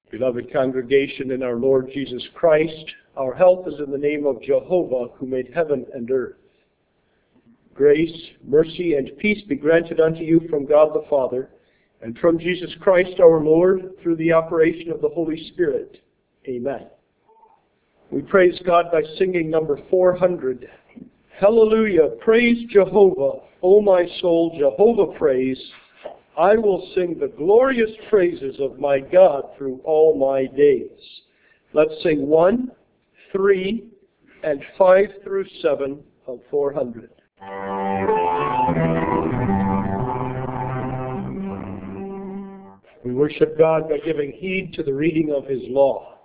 Beloved congregation in our Lord Jesus Christ, our help is in the name of Jehovah, who made heaven and earth. Grace, mercy, and peace be granted unto you from God the Father, and from Jesus Christ our Lord, through the operation of the Holy Spirit. Amen. We praise God by singing number 400. Hallelujah, praise Jehovah, O my soul, Jehovah praise. I will sing the glorious praises of my God through all my days. Let's sing 1, 3, and 5 through 7 of 400. We worship God by giving heed to the reading of His law.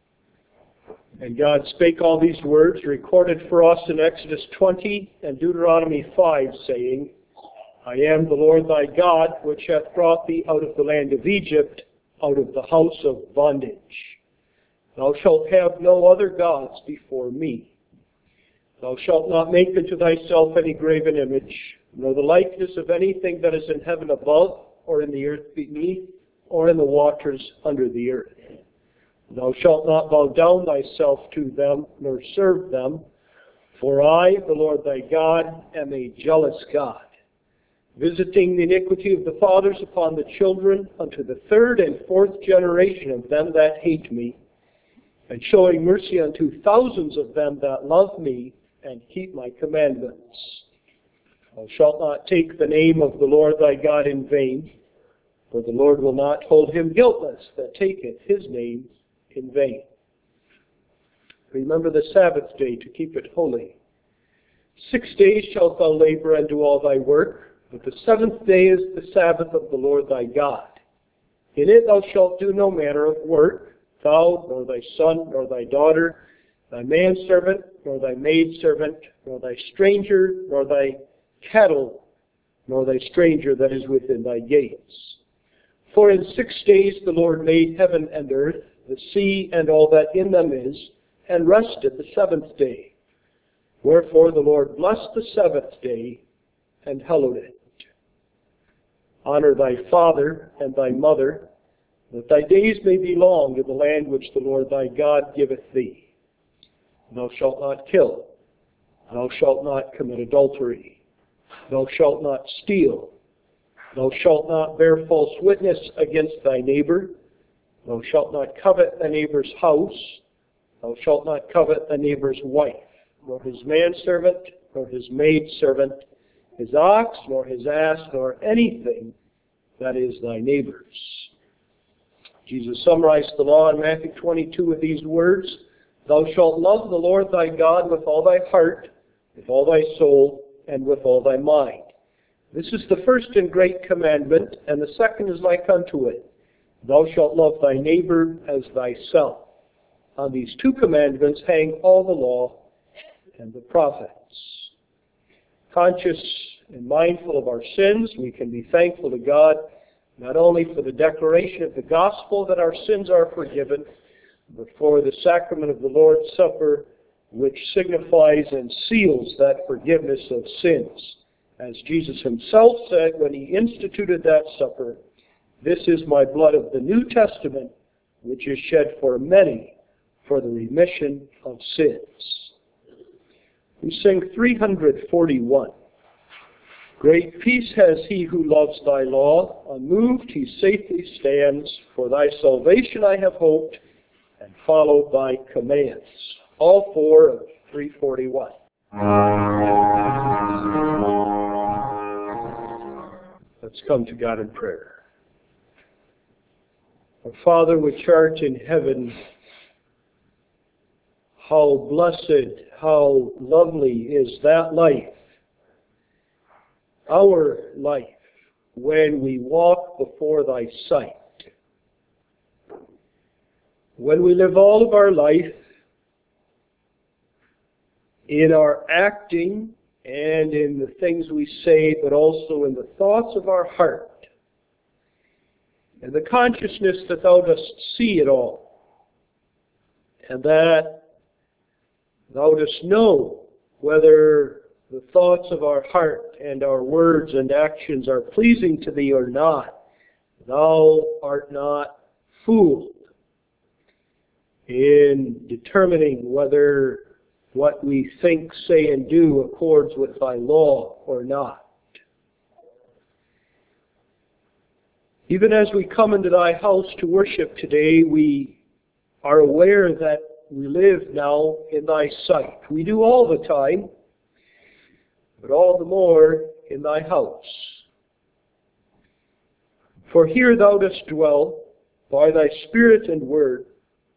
And God spake all these words, recorded for us in Exodus 20 and Deuteronomy 5, saying, I am the Lord thy God, which hath brought thee out of the land of Egypt, out of the house of bondage. Thou shalt have no other gods before me. Thou shalt not make unto thyself any graven image, nor the likeness of anything that is in heaven above, or in the earth beneath, or in the waters under the earth. Thou shalt not bow down thyself to them, nor serve them, for I, the Lord thy God, am a jealous God, visiting the iniquity of the fathers upon the children unto the third and fourth generation of them that hate me, and showing mercy unto thousands of them that love me and keep my commandments. Thou shalt not take the name of the Lord thy God in vain, for the Lord will not hold him guiltless that taketh his name in vain. Remember the Sabbath day to keep it holy. 6 days shalt thou labor and do all thy work, but the seventh day is the Sabbath of the Lord thy God. In it thou shalt do no manner of work, thou, nor thy son, nor thy daughter, thy manservant, nor thy maidservant, nor thy stranger, nor thy cattle, nor thy stranger that is within thy gates. For in 6 days the Lord made heaven and earth, the sea, and all that in them is, and rested the seventh day. Wherefore the Lord blessed the seventh day, and hallowed it. Honor thy father and thy mother, that thy days may be long in the land which the Lord thy God giveth thee. Thou shalt not kill. Thou shalt not commit adultery. Thou shalt not steal. Thou shalt not bear false witness against thy neighbor. Thou shalt not covet thy neighbor's house. Thou shalt not covet thy neighbor's wife, nor his manservant, nor his maidservant, his ox, nor his ass, nor anything that is thy neighbor's. Jesus summarized the law in Matthew 22 with these words, Thou shalt love the Lord thy God with all thy heart, with all thy soul, and with all thy mind. This is the first and great commandment, and the second is like unto it. Thou shalt love thy neighbor as thyself. On these two commandments hang all the law and the prophets. Conscious and mindful of our sins, we can be thankful to God not only for the declaration of the gospel that our sins are forgiven, but for the sacrament of the Lord's Supper, which signifies and seals that forgiveness of sins. As Jesus himself said when he instituted that supper, This is my blood of the New Testament, which is shed for many for the remission of sins. We sing 341. Great peace has he who loves thy law. Unmoved he safely stands. For thy salvation I have hoped, and followed thy commands. All four of 341. Let's come to God in prayer. Our Father which art in heaven, how blessed, how lovely is that life, our life, when we walk before thy sight. When we live all of our life in our acting and in the things we say, but also in the thoughts of our heart, and the consciousness that thou dost see it all, and that thou dost know whether the thoughts of our heart and our words and actions are pleasing to thee or not. Thou art not fooled in determining whether what we think, say, and do accords with thy law or not. Even as we come into thy house to worship today, we are aware that we live now in thy sight. We do all the time, but all the more in thy house. For here thou dost dwell by thy Spirit and word,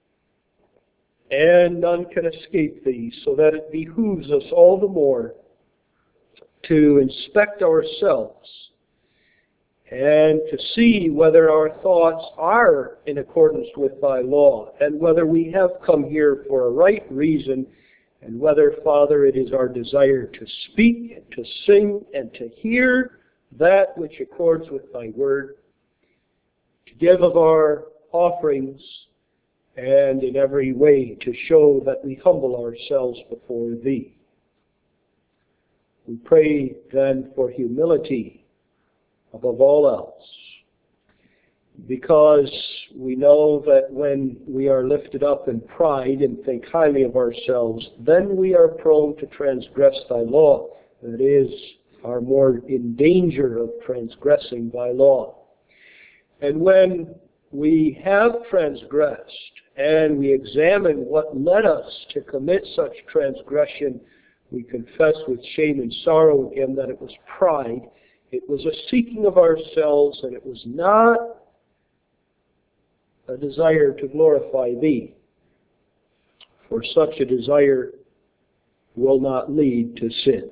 and none can escape thee, so that it behooves us all the more to inspect ourselves and to see whether our thoughts are in accordance with thy law, and whether we have come here for a right reason, and whether, Father, it is our desire to speak, and to sing, and to hear that which accords with thy word, to give of our offerings, and in every way to show that we humble ourselves before thee. We pray then for humility above all else, because we know that when we are lifted up in pride and think highly of ourselves, then we are prone to transgress thy law. That is, are more in danger of transgressing thy law. And when we have transgressed and we examine what led us to commit such transgression, we confess with shame and sorrow again that it was pride. It was a seeking of ourselves, and it was not a desire to glorify thee. For such a desire will not lead to sin.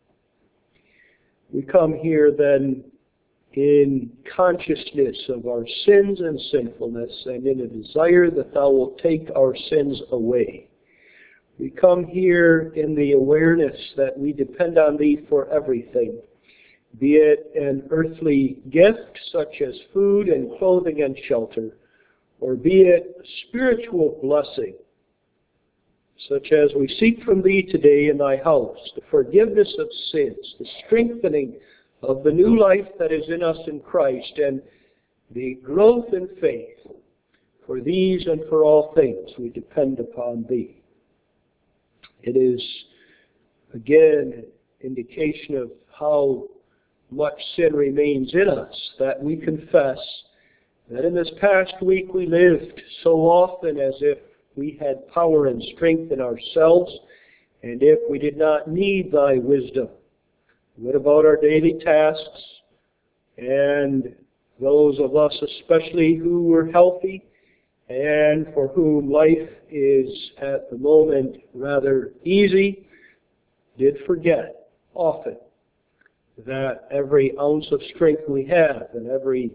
We come here then in consciousness of our sins and sinfulness, and in a desire that thou wilt take our sins away. We come here in the awareness that we depend on thee for everything, be it an earthly gift such as food and clothing and shelter, or be it a spiritual blessing such as we seek from thee today in thy house, the forgiveness of sins, the strengthening of the new life that is in us in Christ, and the growth in faith. For these and for all things we depend upon thee. It is, again, an indication of how much sin remains in us that we confess that in this past week we lived so often as if we had power and strength in ourselves, and if we did not need thy wisdom. What about our daily tasks, and those of us especially who were healthy and for whom life is at the moment rather easy, did forget often that every ounce of strength we have and every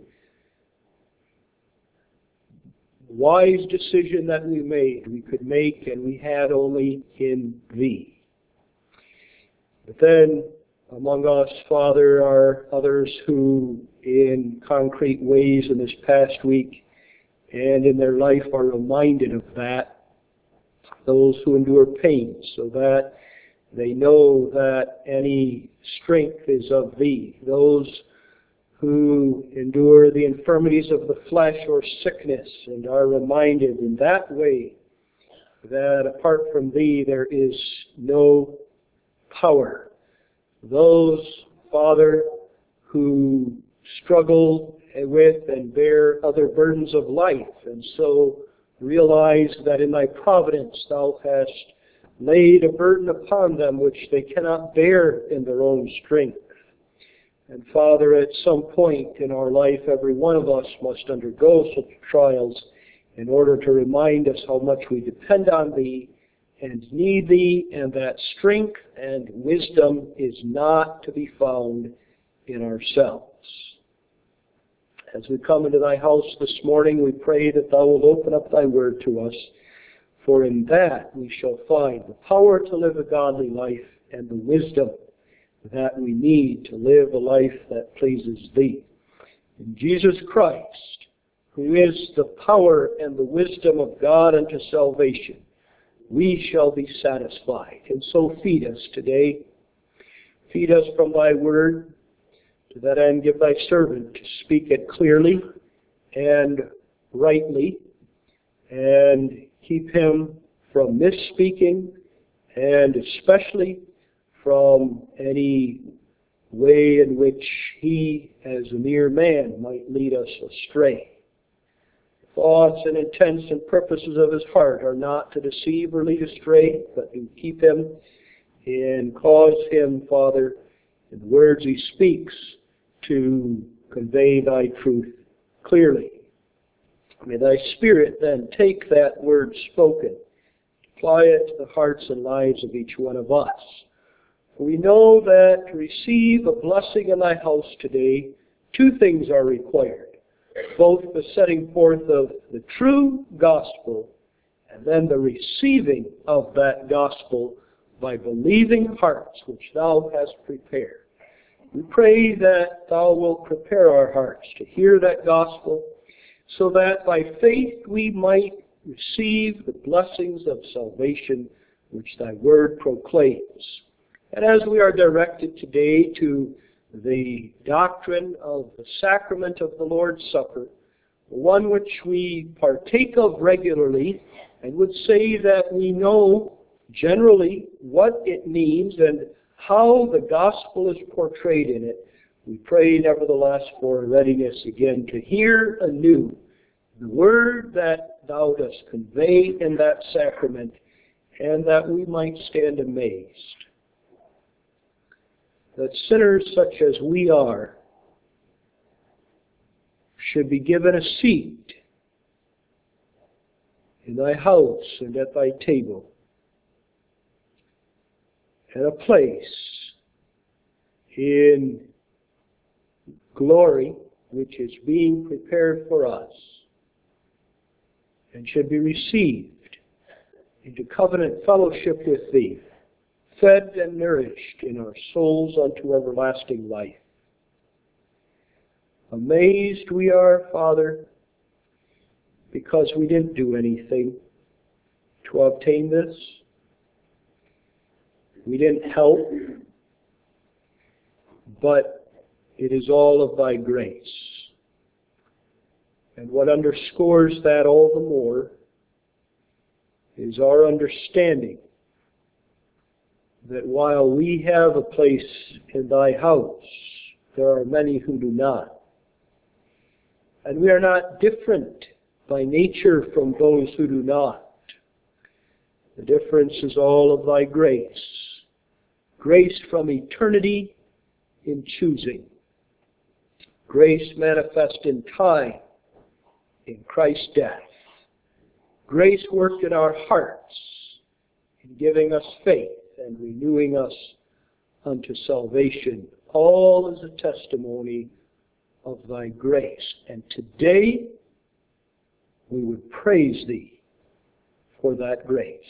wise decision that we could make, and we had only in thee. But then among us, Father, are others who in concrete ways in this past week and in their life are reminded of that. Those who endure pain, so that they know that any strength is of thee. Those who endure the infirmities of the flesh or sickness and are reminded in that way that apart from thee there is no power. Those, Father, who struggle with and bear other burdens of life, and so realize that in thy providence thou hast laid a burden upon them which they cannot bear in their own strength. And Father, at some point in our life, every one of us must undergo such trials in order to remind us how much we depend on thee and need thee, and that strength and wisdom is not to be found in ourselves. As we come into thy house this morning, we pray that thou wilt open up thy word to us, for in that we shall find the power to live a godly life and the wisdom that we need to live a life that pleases thee. In Jesus Christ, who is the power and the wisdom of God unto salvation, we shall be satisfied. And so feed us today. Feed us from thy word. To that end, give thy servant to speak it clearly and rightly, and keep him from misspeaking, and especially from any way in which he, as a mere man, might lead us astray. Thoughts and intents and purposes of his heart are not to deceive or lead astray, but to keep him and cause him, Father, in the words he speaks, to convey thy truth clearly. May thy Spirit then take that word spoken, apply it to the hearts and lives of each one of us. For we know that to receive a blessing in thy house today, two things are required. Both the setting forth of the true gospel and then the receiving of that gospel by believing hearts which thou hast prepared. We pray that thou wilt prepare our hearts to hear that gospel so that by faith we might receive the blessings of salvation which thy word proclaims. And as we are directed today to the doctrine of the sacrament of the Lord's Supper, one which we partake of regularly and would say that we know generally what it means and how the gospel is portrayed in it, we pray nevertheless for readiness again to hear anew the word that thou dost convey in that sacrament, and that we might stand amazed that sinners such as we are should be given a seat in thy house and at thy table, and a place in glory which is being prepared for us, and should be received into covenant fellowship with thee, fed and nourished in our souls unto everlasting life. Amazed we are, Father, because we didn't do anything to obtain this. We didn't help, but it is all of thy grace. And what underscores that all the more is our understanding that while we have a place in thy house, there are many who do not. And we are not different by nature from those who do not. The difference is all of thy grace. Grace from eternity in choosing. Grace manifest in time in Christ's death. Grace worked in our hearts in giving us faith and renewing us unto salvation. All is a testimony of thy grace. And today we would praise thee for that grace.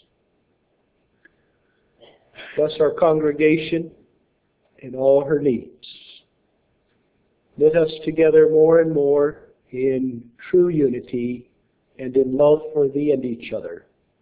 Bless our congregation in all her needs. Knit us together more and more in true unity and in love for thee and each other.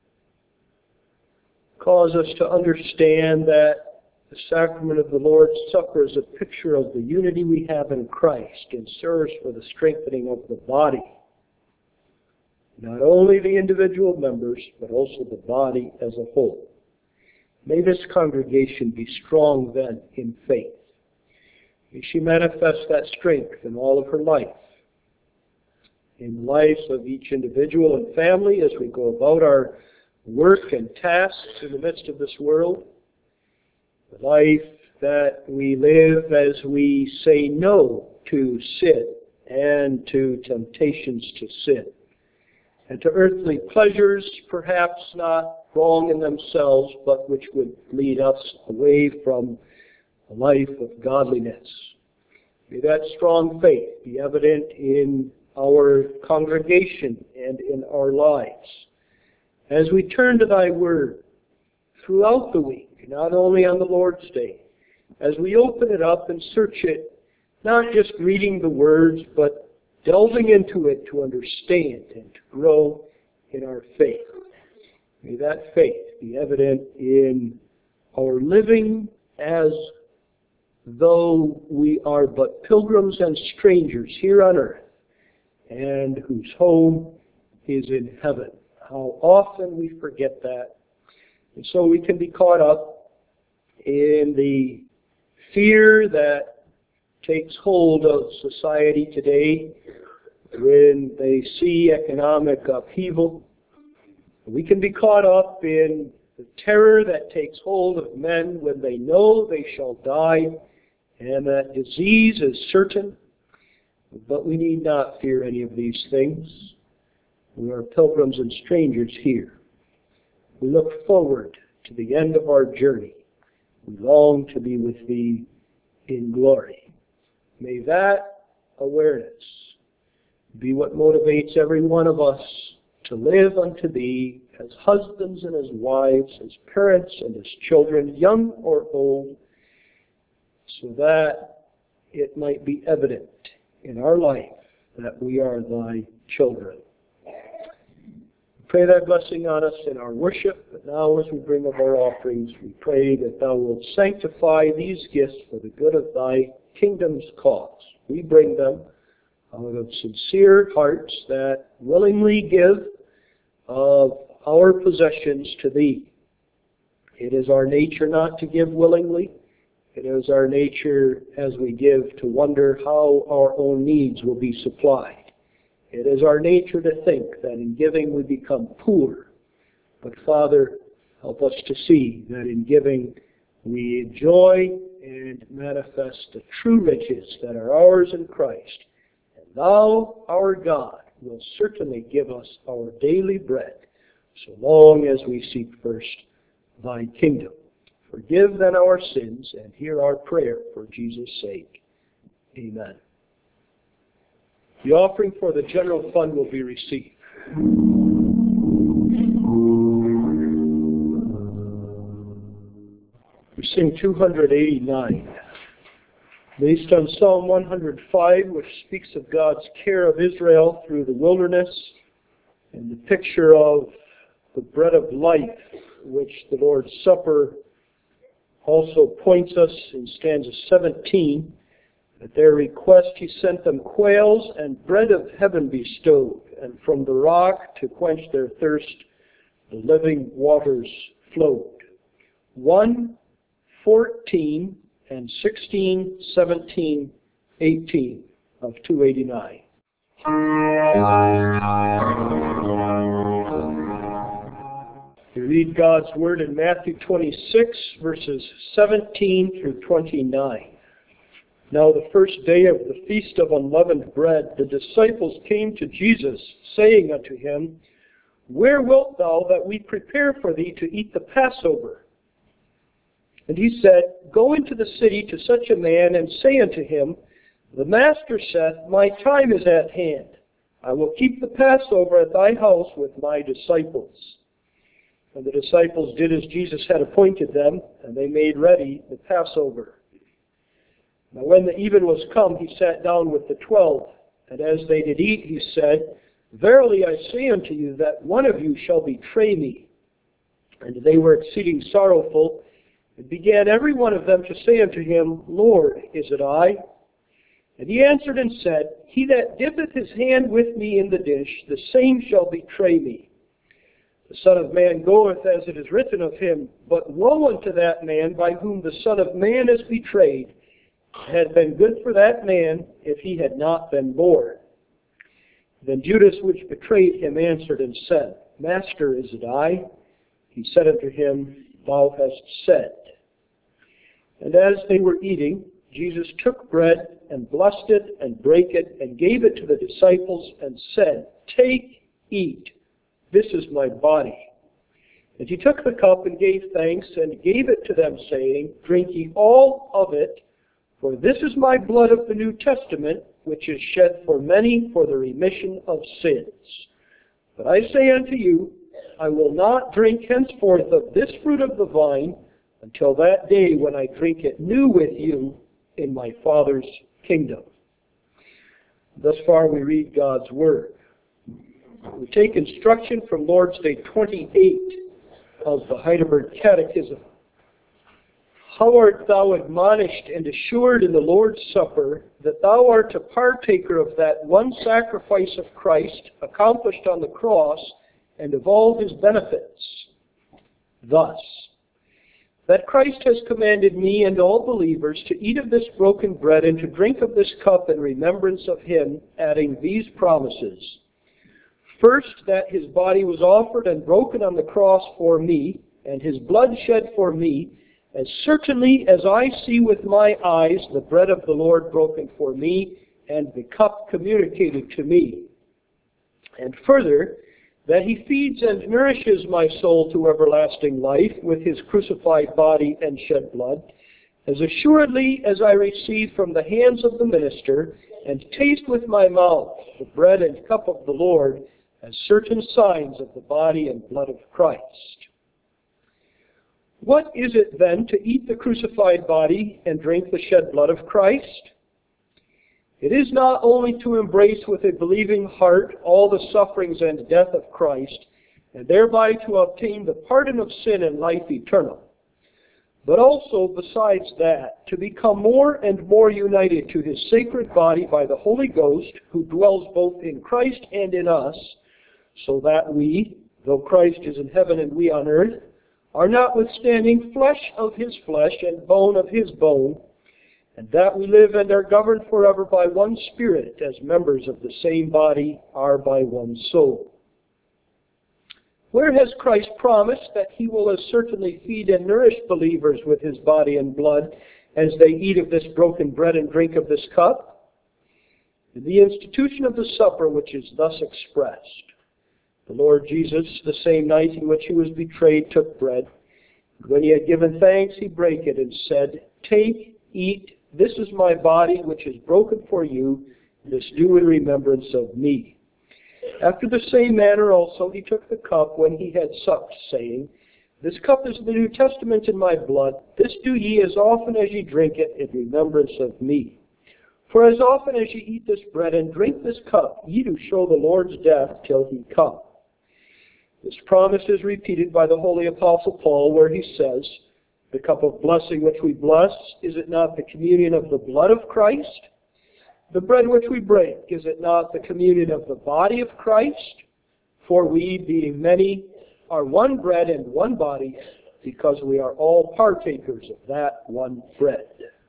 Cause us to understand that the sacrament of the Lord's Supper is a picture of the unity we have in Christ and serves for the strengthening of the body. Not only the individual members, but also the body as a whole. May this congregation be strong then in faith. May she manifest that strength in all of her life, in the lives of each individual and family as we go about our work and tasks in the midst of this world. The life that we live as we say no to sin and to temptations to sin, and to earthly pleasures perhaps not wrong in themselves, but which would lead us away from a life of godliness. May that strong faith be evident in our congregation and in our lives. As we turn to thy word throughout the week, not only on the Lord's Day, as we open it up and search it, not just reading the words, but delving into it to understand and to grow in our faith. May that faith be evident in our living as though we are but pilgrims and strangers here on earth, and whose home is in heaven. How often we forget that. And so we can be caught up in the fear that takes hold of society today when they see economic upheaval. We can be caught up in the terror that takes hold of men when they know they shall die and that disease is certain. But we need not fear any of these things. We are pilgrims and strangers here. We look forward to the end of our journey. We long to be with Thee in glory. May that awareness be what motivates every one of us to live unto Thee as husbands and as wives, as parents and as children, young or old, so that it might be evident in our life that we are Thy children. Pray Thy blessing on us in our worship, but now as we bring up our offerings, we pray that Thou wilt sanctify these gifts for the good of Thy kingdom's cause. We bring them out of sincere hearts that willingly give of our possessions to Thee. It is our nature not to give willingly. It is our nature as we give to wonder how our own needs will be supplied. It is our nature to think that in giving we become poor. But Father, help us to see that in giving we enjoy and manifest the true riches that are ours in Christ. And Thou, our God, will certainly give us our daily bread, so long as we seek first Thy kingdom. Forgive then our sins, and hear our prayer for Jesus' sake. Amen. The offering for the general fund will be received. We sing 289. Based on Psalm 105, which speaks of God's care of Israel through the wilderness, and the picture of the bread of life, which the Lord's Supper also points us in stanza 17. At their request He sent them quails and bread of heaven bestowed, and from the rock to quench their thirst the living waters flowed. 1, 14, and 16, 17, 18 of 289. We read God's Word in Matthew 26, verses 17 through 29. Now the first day of the Feast of Unleavened Bread, the disciples came to Jesus, saying unto Him, Where wilt Thou that we prepare for Thee to eat the Passover? And He said, Go into the city to such a man, and say unto him, The Master saith, My time is at hand. I will keep the Passover at thy house with my disciples. And the disciples did as Jesus had appointed them, and they made ready the Passover. Now when the even was come, He sat down with the 12, and as they did eat, He said, Verily I say unto you, that one of you shall betray me. And they were exceeding sorrowful, and began every one of them to say unto Him, Lord, is it I? And He answered and said, He that dippeth his hand with me in the dish, the same shall betray me. The Son of Man goeth as it is written of Him, but woe unto that man by whom the Son of Man is betrayed. It had been good for that man if he had not been born. Then Judas, which betrayed Him, answered and said, Master, is it I? He said unto him, Thou hast said. And as they were eating, Jesus took bread and blessed it and brake it and gave it to the disciples and said, Take, eat, this is my body. And He took the cup and gave thanks and gave it to them, saying, Drink ye all of it, for this is my blood of the New Testament, which is shed for many for the remission of sins. But I say unto you, I will not drink henceforth of this fruit of the vine until that day when I drink it new with you in my Father's kingdom. Thus far we read God's Word. We take instruction from Lord's Day 28 of the Heidelberg Catechism. How art thou admonished and assured in the Lord's Supper that thou art a partaker of that one sacrifice of Christ accomplished on the cross and of all his benefits? Thus, that Christ has commanded me and all believers to eat of this broken bread and to drink of this cup in remembrance of him, adding these promises. First, that his body was offered and broken on the cross for me, and his blood shed for me, as certainly as I see with my eyes the bread of the Lord broken for me, and the cup communicated to me. And further, that he feeds and nourishes my soul to everlasting life with his crucified body and shed blood, as assuredly as I receive from the hands of the minister, and taste with my mouth the bread and cup of the Lord, as certain signs of the body and blood of Christ. What is it then to eat the crucified body and drink the shed blood of Christ? It is not only to embrace with a believing heart all the sufferings and death of Christ, and thereby to obtain the pardon of sin and life eternal, but also, besides that, to become more and more united to his sacred body by the Holy Ghost, who dwells both in Christ and in us, so that we, though Christ is in heaven and we on earth, are notwithstanding flesh of his flesh and bone of his bone, and that we live and are governed forever by one Spirit, as members of the same body are by one soul. Where has Christ promised that he will as certainly feed and nourish believers with his body and blood as they eat of this broken bread and drink of this cup? In the institution of the supper, which is thus expressed. The Lord Jesus, the same night in which he was betrayed, took bread. When he had given thanks, he brake it and said, Take, eat, this is my body, which is broken for you. This do in remembrance of me. After the same manner also he took the cup when he had supped, saying, This cup is the New Testament in my blood. This do ye as often as ye drink it in remembrance of me. For as often as ye eat this bread and drink this cup, ye do show the Lord's death till he come. This promise is repeated by the Holy Apostle Paul, where he says, The cup of blessing which we bless, is it not the communion of the blood of Christ? The bread which we break, is it not the communion of the body of Christ? For we, being many, are one bread and one body, because we are all partakers of that one bread.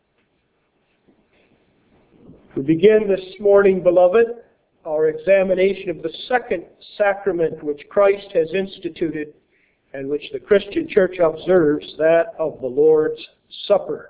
We begin this morning, beloved, our examination of the second sacrament which Christ has instituted and which the Christian church observes, that of the Lord's Supper.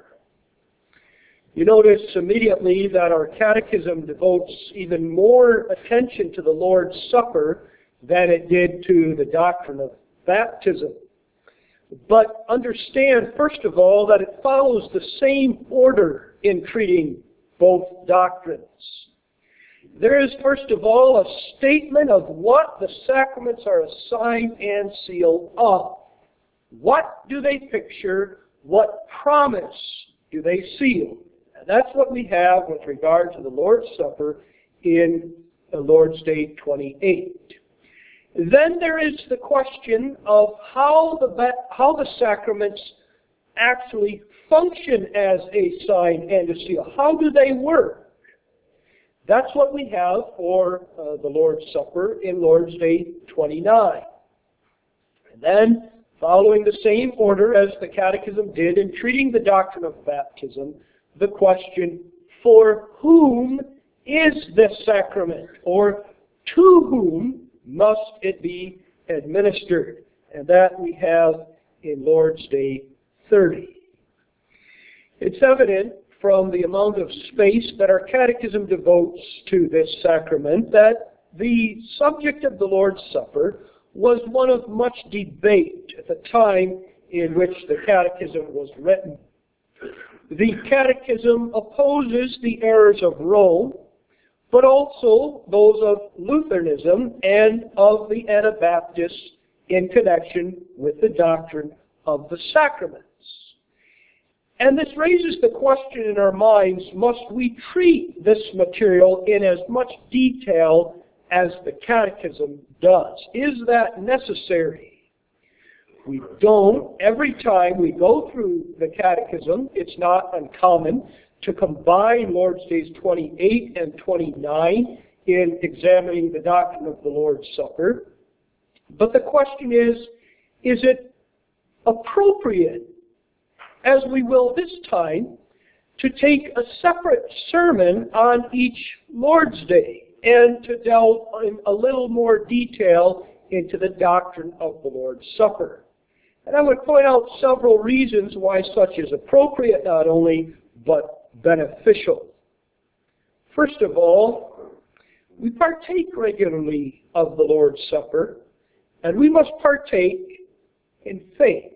You notice immediately that our catechism devotes even more attention to the Lord's Supper than it did to the doctrine of baptism. But understand, first of all, that it follows the same order in treating both doctrines. There is, first of all, a statement of what the sacraments are a sign and seal of. What do they picture? What promise do they seal? And that's what we have with regard to the Lord's Supper in the Lord's Day 28. Then there is the question of how the sacraments actually function as a sign and a seal. How do they work? That's what we have for the Lord's Supper in Lord's Day 29. And then, following the same order as the Catechism did in treating the doctrine of baptism, the question, for whom is this sacrament? Or to whom must it be administered? And that we have in Lord's Day 30. It's evident from the amount of space that our catechism devotes to this sacrament that the subject of the Lord's Supper was one of much debate at the time in which the catechism was written. The catechism opposes the errors of Rome, but also those of Lutheranism and of the Anabaptists in connection with the doctrine of the sacraments. And this raises the question in our minds, must we treat this material in as much detail as the Catechism does? Is that necessary? We don't. Every time we go through the Catechism, it's not uncommon to combine Lord's Days 28 and 29 in examining the doctrine of the Lord's Supper. But the question is it appropriate, as we will this time, to take a separate sermon on each Lord's Day and to delve in a little more detail into the doctrine of the Lord's Supper? And I would point out several reasons why such is appropriate not only, but beneficial. First of all, we partake regularly of the Lord's Supper, and we must partake in faith.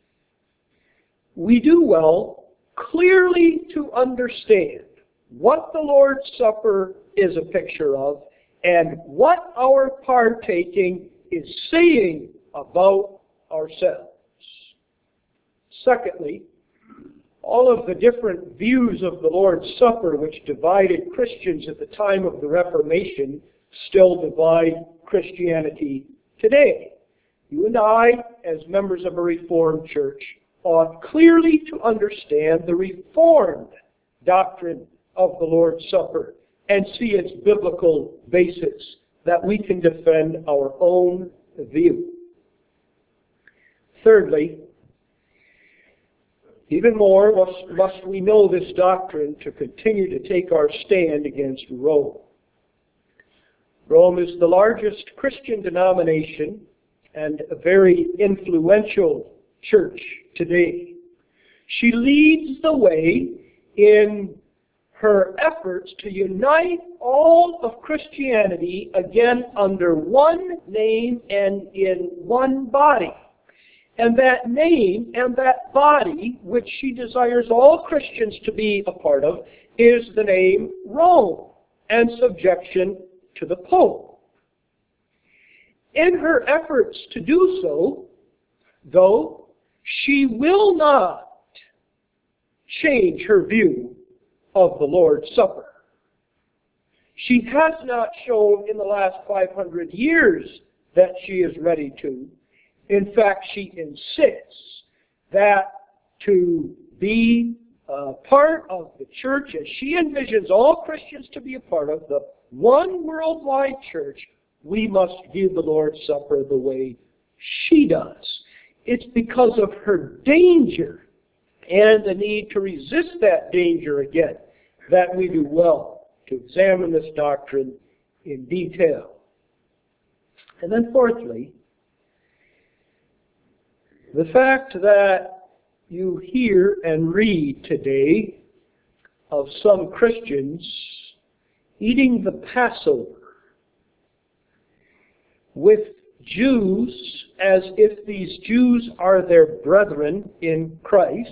We do well clearly to understand what the Lord's Supper is a picture of and what our partaking is saying about ourselves. Secondly, all of the different views of the Lord's Supper which divided Christians at the time of the Reformation still divide Christianity today. You and I, as members of a Reformed church, ought clearly to understand the Reformed doctrine of the Lord's Supper and see its biblical basis, that we can defend our own view. Thirdly, even more must we know this doctrine to continue to take our stand against Rome. Rome is the largest Christian denomination and a very influential church today. She leads the way in her efforts to unite all of Christianity again under one name and in one body. And that name and that body, which she desires all Christians to be a part of, is the name Rome and subjection to the Pope. In her efforts to do so, though, she will not change her view of the Lord's Supper. She has not shown in the last 500 years that she is ready to. In fact, she insists that to be part of the church, as she envisions all Christians to be a part of, the one worldwide church, we must view the Lord's Supper the way she does. It's because of her danger and the need to resist that danger again that we do well to examine this doctrine in detail. And then fourthly, the fact that you hear and read today of some Christians eating the Passover with Jews as if these Jews are their brethren in Christ,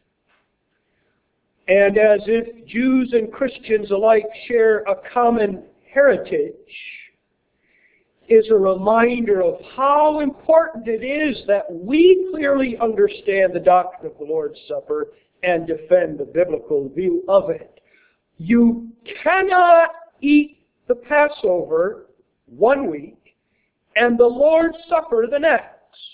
and as if Jews and Christians alike share a common heritage, is a reminder of how important it is that we clearly understand the doctrine of the Lord's Supper and defend the biblical view of it. You cannot eat the Passover one week and the Lord's Supper the next.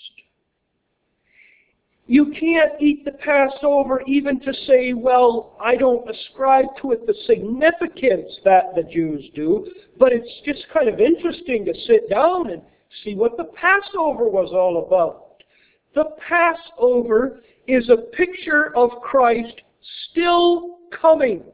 You can't eat the Passover even to say, well, I don't ascribe to it the significance that the Jews do, but it's just kind of interesting to sit down and see what the Passover was all about. The Passover is a picture of Christ still coming.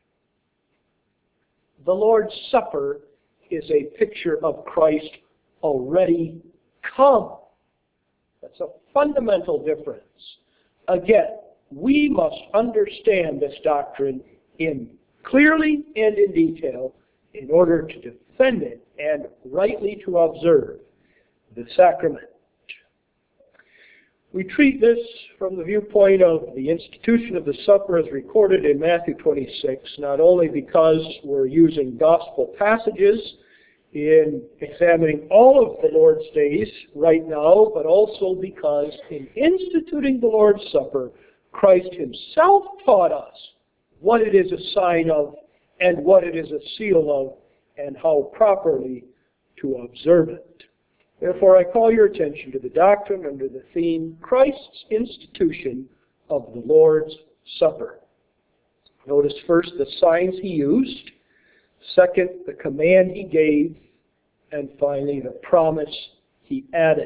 The Lord's Supper is a picture of Christ already come. That's a fundamental difference. Again, we must understand this doctrine clearly and in detail in order to defend it and rightly to observe the sacrament. We treat this from the viewpoint of the institution of the supper as recorded in Matthew 26, not only because we're using gospel passages in examining all of the Lord's days right now, but also because in instituting the Lord's Supper, Christ himself taught us what it is a sign of and what it is a seal of and how properly to observe it. Therefore, I call your attention to the doctrine under the theme, Christ's institution of the Lord's Supper. Notice first the signs he used, second, the command he gave, and finally, the promise he added.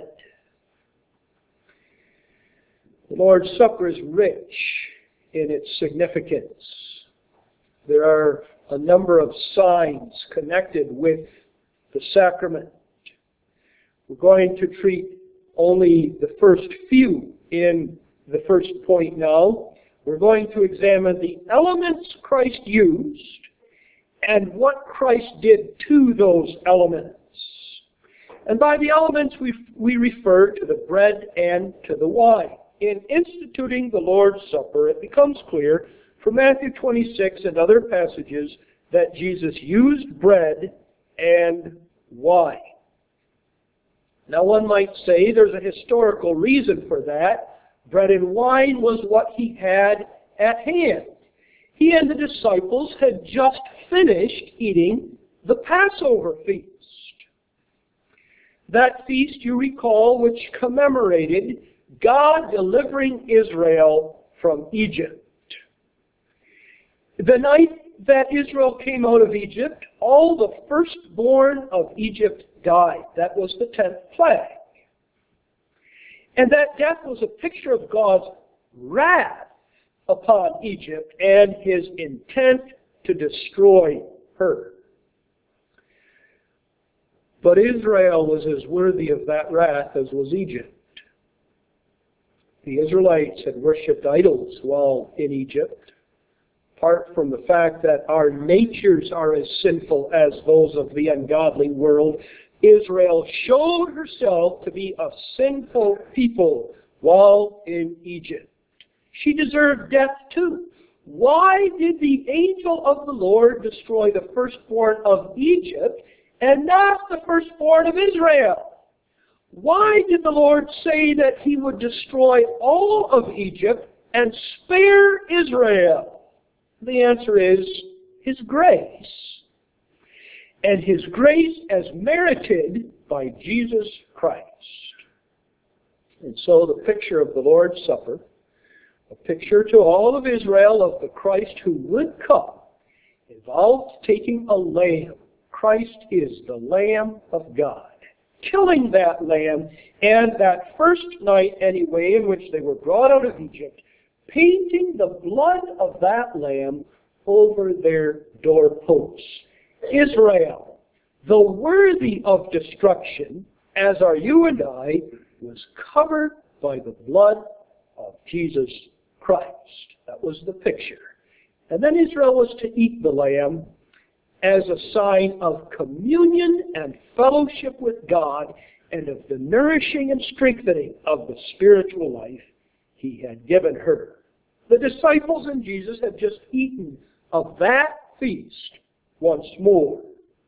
The Lord's Supper is rich in its significance. There are a number of signs connected with the sacrament. We're going to treat only the first few in the first point now. We're going to examine the elements Christ used and what Christ did to those elements. And by the elements, we refer to the bread and to the wine. In instituting the Lord's Supper, it becomes clear from Matthew 26 and other passages that Jesus used bread and wine. Now one might say there's a historical reason for that. Bread and wine was what he had at hand. He and the disciples had just finished eating the Passover feast. That feast, you recall, which commemorated God delivering Israel from Egypt. The night that Israel came out of Egypt, all the firstborn of Egypt died. That was the 10th plague. And that death was a picture of God's wrath upon Egypt and his intent to destroy her. But Israel was as worthy of that wrath as was Egypt. The Israelites had worshipped idols while in Egypt. Apart from the fact that our natures are as sinful as those of the ungodly world, Israel showed herself to be a sinful people while in Egypt. She deserved death too. Why did the angel of the Lord destroy the firstborn of Egypt and not the firstborn of Israel? Why did the Lord say that he would destroy all of Egypt and spare Israel? The answer is his grace. And his grace as merited by Jesus Christ. And so the picture of the Lord's Supper, a picture to all of Israel of the Christ who would come, involved taking a lamb. Christ is the Lamb of God. Killing that lamb, and that first night anyway in which they were brought out of Egypt, painting the blood of that lamb over their doorposts. Israel, though worthy of destruction, as are you and I, was covered by the blood of Jesus Christ. That was the picture. And then Israel was to eat the lamb as a sign of communion and fellowship with God and of the nourishing and strengthening of the spiritual life he had given her. The disciples and Jesus had just eaten of that feast once more.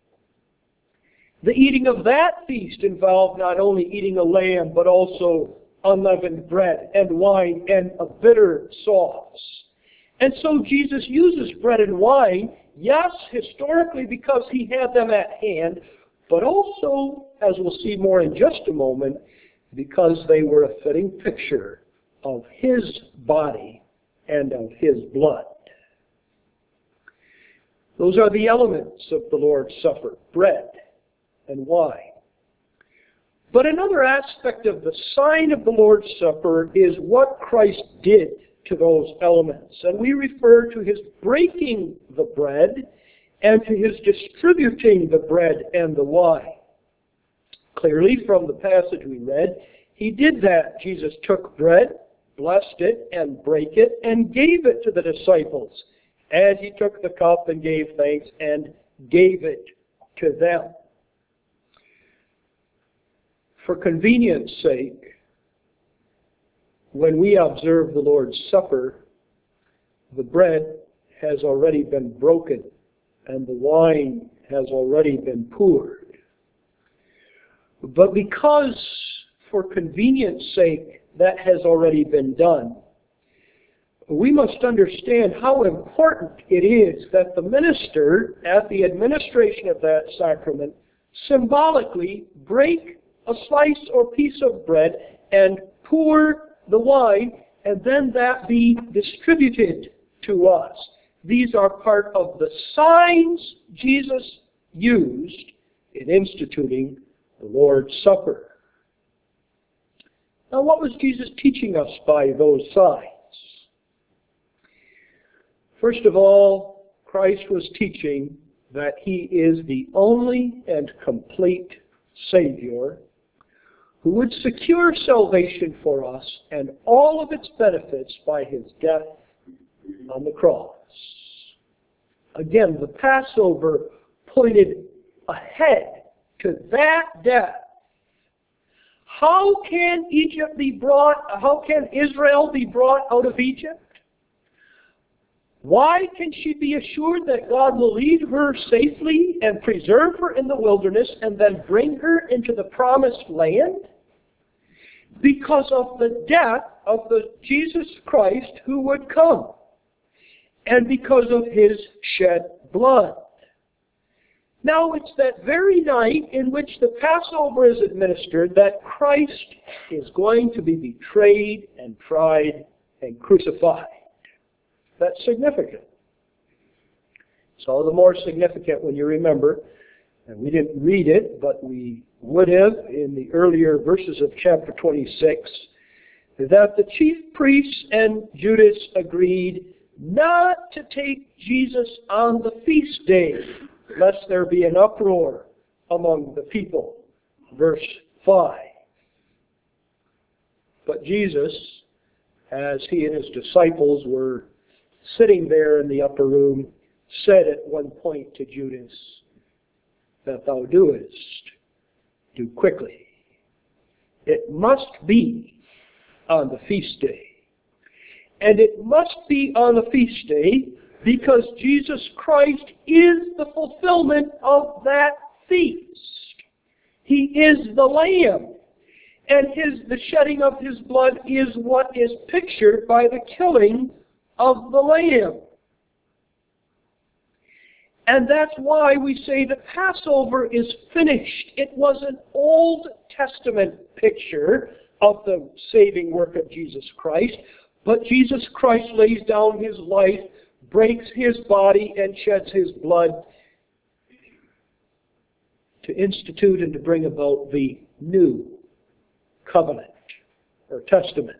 The eating of that feast involved not only eating a lamb, but also unleavened bread and wine and a bitter sauce. And so Jesus uses bread and wine, yes, historically because he had them at hand, but also, as we'll see more in just a moment, because they were a fitting picture of his body and of his blood. Those are the elements of the Lord's Supper, bread and wine. But another aspect of the sign of the Lord's Supper is what Christ did to those elements. And we refer to his breaking the bread and to his distributing the bread and the wine. Clearly, from the passage we read, he did that. Jesus took bread, blessed it, and brake it, and gave it to the disciples. And he took the cup and gave thanks and gave it to them. For convenience sake, when we observe the Lord's Supper, the bread has already been broken and the wine has already been poured. But because, for convenience sake, that has already been done, we must understand how important it is that the minister, at the administration of that sacrament, symbolically break a slice or piece of bread and pour the wine, and then that be distributed to us. These are part of the signs Jesus used in instituting the Lord's Supper. Now, what was Jesus teaching us by those signs? First of all, Christ was teaching that He is the only and complete Savior who would secure salvation for us and all of its benefits by His death on the cross. Again, the Passover pointed ahead to that death. How can Israel be brought out of Egypt? Why can she be assured that God will lead her safely and preserve her in the wilderness and then bring her into the promised land? Because of the death of the Jesus Christ who would come, and because of His shed blood. Now, it's that very night in which the Passover is administered that Christ is going to be betrayed and tried and crucified. That's significant. It's all the more significant when you remember, and we didn't read it, but we would have in the earlier verses of chapter 26, that the chief priests and Judas agreed not to take Jesus on the feast day, lest there be an uproar among the people. Verse 5. But Jesus, as He and His disciples were sitting there in the upper room, said at one point to Judas, that thou doest, do quickly. It must be on the feast day. And it must be on the feast day because Jesus Christ is the fulfillment of that feast. He is the Lamb. And the shedding of His blood is what is pictured by the killing of the Lamb. And that's why we say the Passover is finished. It was an Old Testament picture of the saving work of Jesus Christ. But Jesus Christ lays down His life, breaks His body, and sheds His blood to institute and to bring about the new covenant or testament.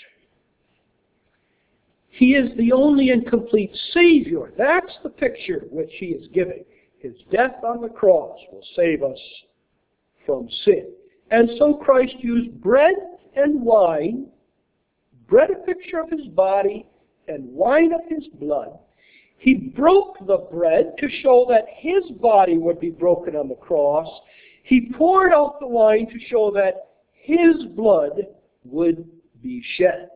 He is the only and complete Savior. That's the picture which He is giving. His death on the cross will save us from sin. And so Christ used bread and wine, bread a picture of His body, and wine of His blood. He broke the bread to show that His body would be broken on the cross. He poured out the wine to show that His blood would be shed.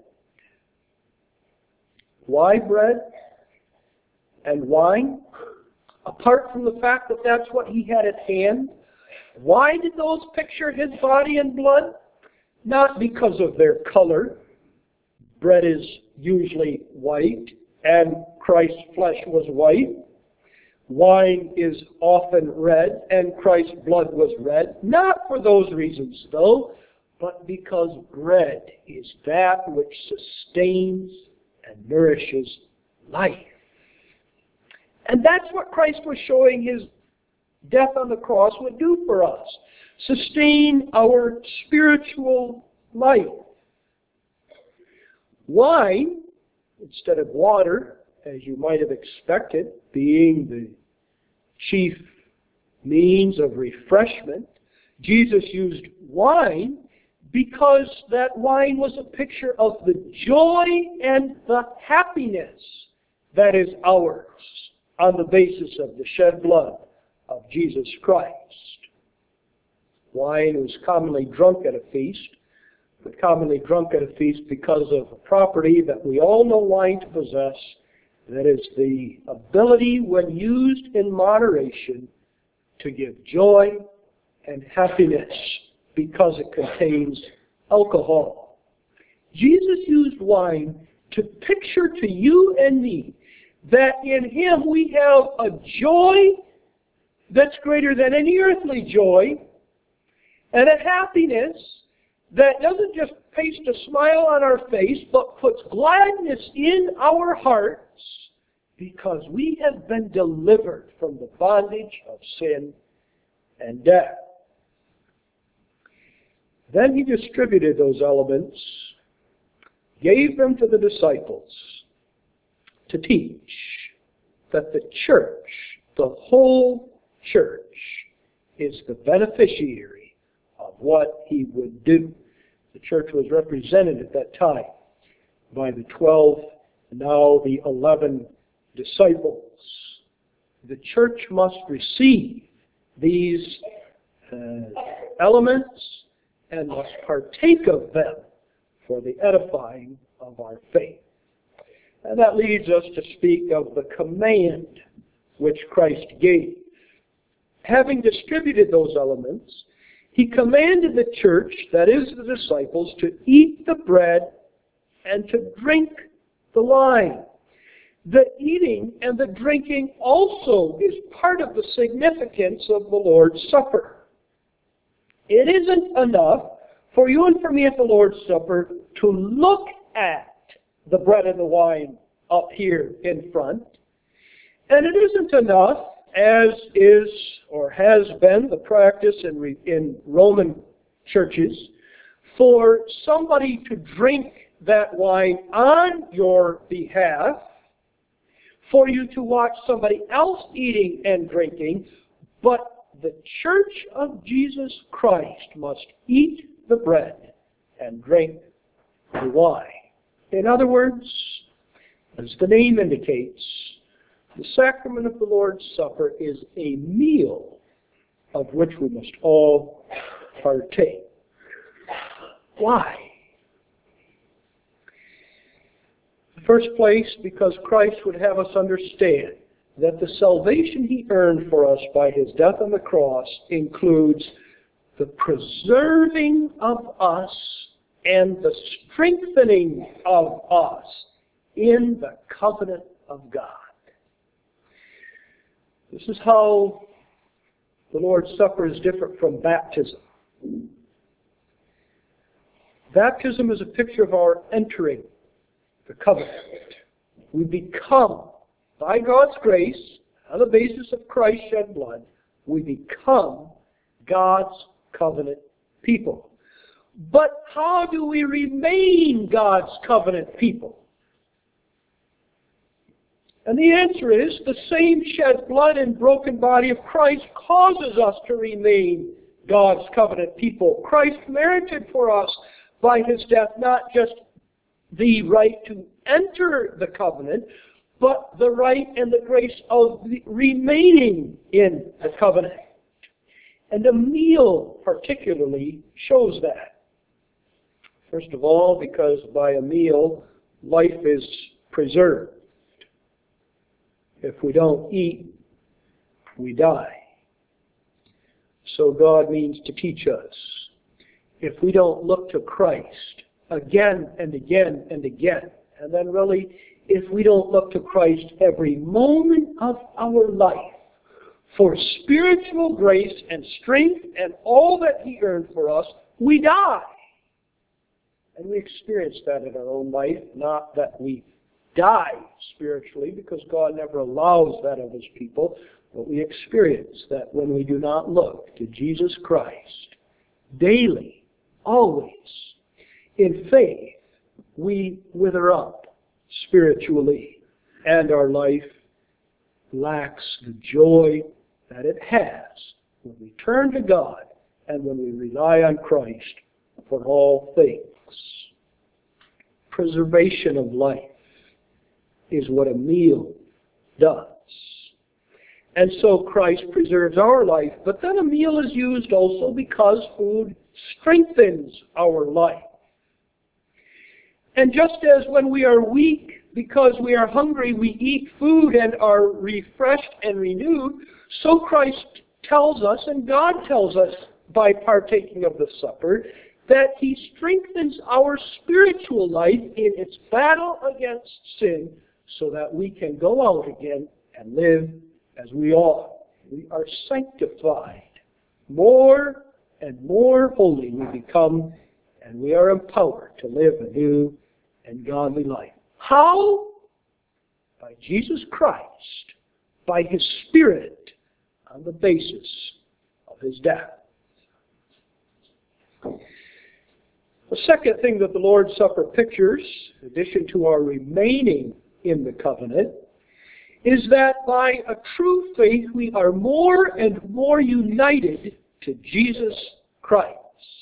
Why bread and wine? Apart from the fact that that's what He had at hand, why did those picture His body and blood? Not because of their color. Bread is usually white, and Christ's flesh was white. Wine is often red, and Christ's blood was red. Not for those reasons, though, but because bread is that which sustains and nourishes life. And that's what Christ was showing His death on the cross would do for us. Sustain our spiritual life. Wine, instead of water, as you might have expected, being the chief means of refreshment, Jesus used wine because that wine was a picture of the joy and the happiness that is ours on the basis of the shed blood of Jesus Christ. Wine was commonly drunk at a feast, but commonly drunk at a feast because of a property that we all know wine to possess, that is the ability, when used in moderation, to give joy and happiness because it contains alcohol. Jesus used wine to picture to you and me that in Him we have a joy that's greater than any earthly joy, And a happiness that doesn't just paste a smile on our face, but puts gladness in our hearts because we have been delivered from the bondage of sin and death. Then he distributed those elements, gave them to the disciples to teach that the church, the whole church, is the beneficiary of what he would do. The church was represented at that time by the 12, now the 11 disciples. The church must receive these elements and must partake of them for the edifying of our faith. And that leads us to speak of the command which Christ gave. Having distributed those elements, he commanded the church, that is the disciples, to eat the bread and to drink the wine. The eating and the drinking also is part of the significance of the Lord's Supper. It isn't enough for you and for me at the Lord's Supper to look at the bread and the wine up here in front. And it isn't enough, as is or has been the practice in Roman churches, for somebody to drink that wine on your behalf, for you to watch somebody else eating and drinking, but the church of Jesus Christ must eat the bread and drink the wine. In other words, as the name indicates, the sacrament of the Lord's Supper is a meal of which we must all partake. Why? In the first place, because Christ would have us understand that the salvation he earned for us by his death on the cross includes the preserving of us and the strengthening of us in the covenant of God. This is how the Lord's Supper is different from baptism. Baptism is a picture of our entering the covenant. We become, by God's grace, on the basis of Christ's shed blood, we become God's covenant people. But how do we remain God's covenant people? And the answer is, the same shed blood and broken body of Christ causes us to remain God's covenant people. Christ merited for us by his death not just the right to enter the covenant, but the right and the grace of remaining in the covenant. And a meal particularly shows that. First of all, because by a meal, life is preserved. If we don't eat, we die. So God means to teach us. If we don't look to Christ again and again and again, and then really, if we don't look to Christ every moment of our life for spiritual grace and strength and all that he earned for us, we die. And we experience that in our own life, not that we die spiritually, because God never allows that of his people, but we experience that when we do not look to Jesus Christ daily, always, in faith, we wither up spiritually, and our life lacks the joy that it has when we turn to God and when we rely on Christ for all things. Preservation of life is what a meal does. And so Christ preserves our life, but then a meal is used also because food strengthens our life. And just as when we are weak because we are hungry, we eat food and are refreshed and renewed, so Christ tells us, and God tells us by partaking of the supper, that he strengthens our spiritual life in its battle against sin so that we can go out again and live as we ought. We are sanctified more and more holy we become, and we are empowered to live a new and godly life. How? By Jesus Christ, by His Spirit, on the basis of His death. The second thing that the Lord's Supper pictures, in addition to our remaining in the covenant, is that by a true faith we are more and more united to Jesus Christ.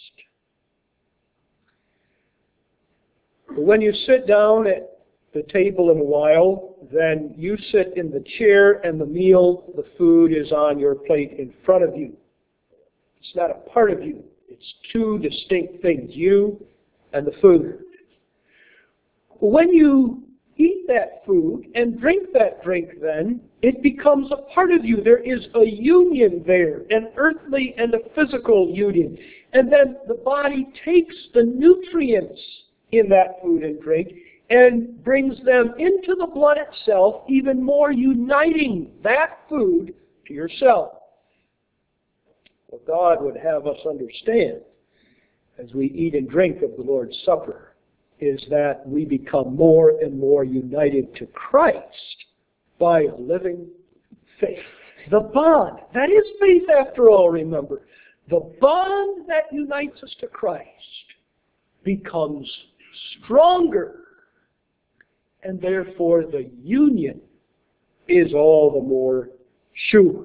When you sit down at the table in a while, then you sit in the chair and the meal, the food is on your plate in front of you. It's not a part of you. It's two distinct things, you and the food. When you eat that food and drink that drink, then it becomes a part of you. There is a union there, an earthly and a physical union. And then the body takes the nutrients in that food and drink and brings them into the blood itself, even more uniting that food to yourself. What God would have us understand as we eat and drink of the Lord's Supper is that we become more and more united to Christ by a living faith. The bond, that is faith after all, remember. The bond that unites us to Christ becomes stronger, and therefore the union is all the more sure.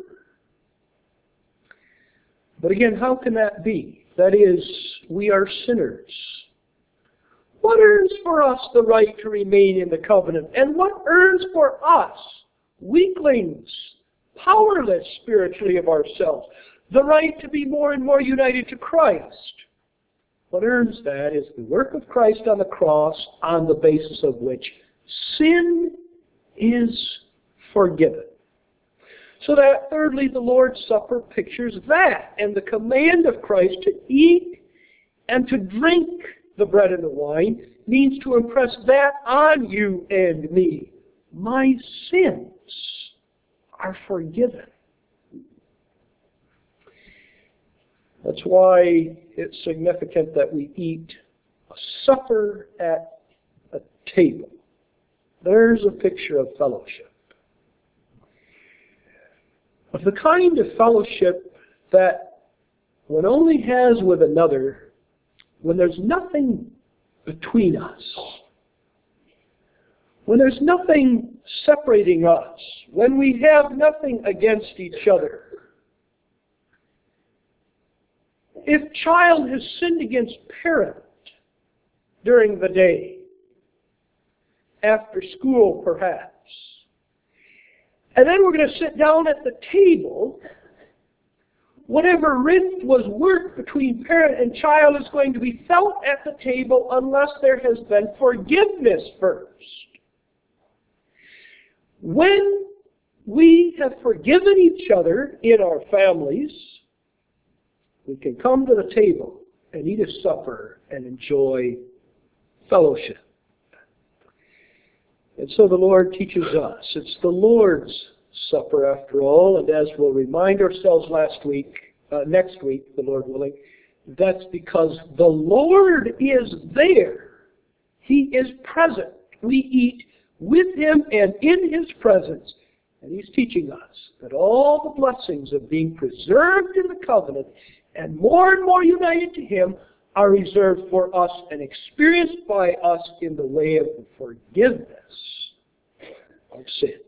But again, how can that be? That is, we are sinners. What earns for us the right to remain in the covenant? And what earns for us, weaklings, powerless spiritually of ourselves, the right to be more and more united to Christ? What earns that is the work of Christ on the cross, on the basis of which sin is forgiven. So that, thirdly, the Lord's Supper pictures that, and the command of Christ to eat and to drink the bread and the wine means to impress that on you and me. My sins are forgiven. That's why it's significant that we eat a supper at a table. There's a picture of fellowship. Of the kind of fellowship that one only has with another when there's nothing between us, when there's nothing separating us, when we have nothing against each other. If child has sinned against parent during the day, after school perhaps, and then we're going to sit down at the table, whatever rift was worked between parent and child is going to be felt at the table unless there has been forgiveness first. When we have forgiven each other in our families, we can come to the table and eat a supper and enjoy fellowship. And so the Lord teaches us. It's the Lord's Supper after all, and as we'll remind ourselves next week, the Lord willing, that's because the Lord is there. He is present. We eat with Him and in His presence. And He's teaching us that all the blessings of being preserved in the covenant and more united to Him are reserved for us and experienced by us in the way of the forgiveness of sins.